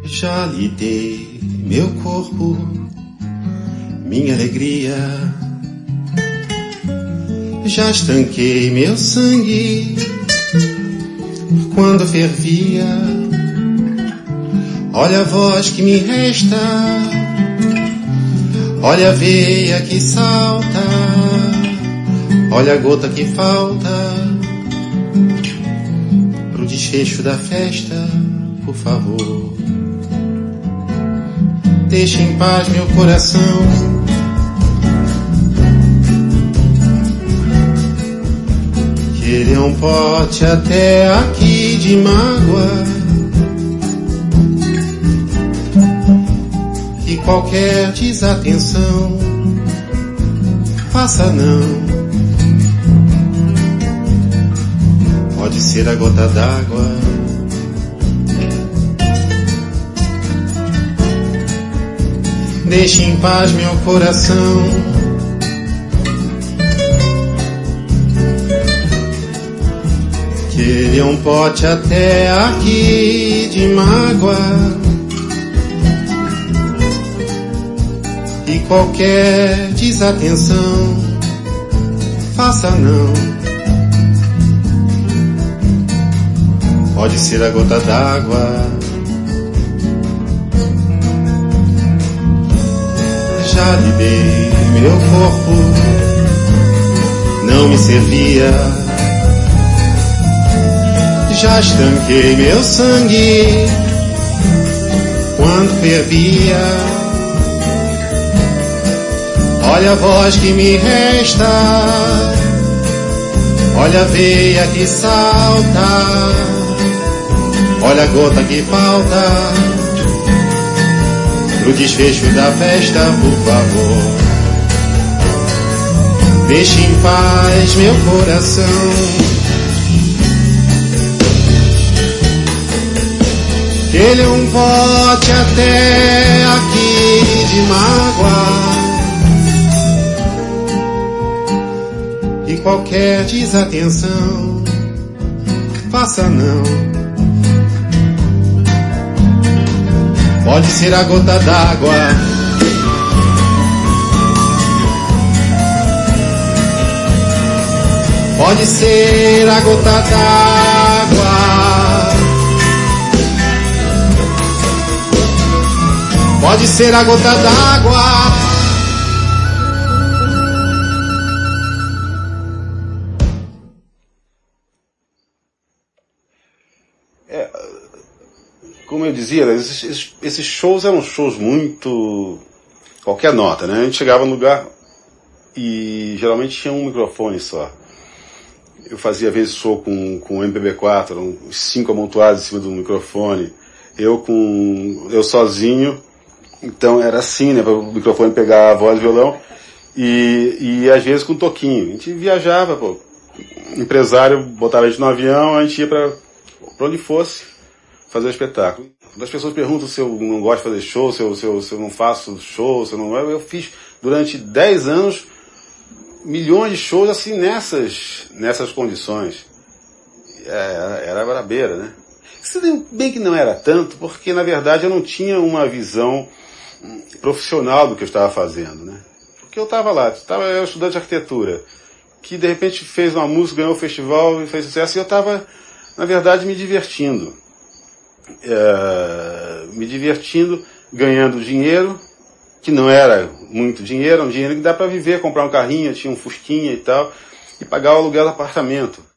Já lhe dei meu corpo, minha alegria. Já estanquei meu sangue quando fervia. Olha a voz que me resta, olha a veia que salta, olha a gota que falta pro desfecho da festa, por favor. Deixe em paz meu coração. Que ele é um pote até aqui de mágoa. Que qualquer desatenção faça não. Pode ser a gota d'água. Deixe em paz meu coração. Que ele é um pote até aqui de mágoa. E qualquer desatenção faça não. Pode ser a gota d'água. Já lhe dei meu corpo, não me servia. Já estanquei meu sangue quando fervia. Olha a voz que me resta, olha a veia que salta, olha a gota que falta pro desfecho da festa, por favor. Deixe em paz meu coração. Que ele é um pote até aqui de mágoa. E qualquer desatenção faça não. Pode ser a gota d'água. Pode ser a gota d'água. Pode ser a gota d'água. Como eu dizia, esses shows eram shows muito... qualquer nota, né? A gente chegava no lugar e geralmente tinha um microfone só. Eu fazia às vezes show com MPB4, eram 5 amontoados em cima do microfone. Eu sozinho, então era assim, né? Para o microfone pegar a voz e violão. E às vezes com toquinho. A gente viajava, pô. O empresário botava a gente no avião, a gente ia para onde fosse fazer o espetáculo. Quando as pessoas perguntam se eu não gosto de fazer show, se eu não faço show, se eu não... Eu fiz durante 10 anos milhões de shows assim nessas condições. Era brabeira, né? Se bem que não era tanto, porque na verdade eu não tinha uma visão profissional do que eu estava fazendo, né? Porque eu estava lá, eu era estudante de arquitetura, que de repente fez uma música, ganhou o festival e fez sucesso, e eu estava, na verdade, me divertindo, ganhando dinheiro, que não era muito dinheiro, um dinheiro que dá para viver, comprar um carrinho, tinha um fusquinha e tal, e pagar o aluguel do apartamento.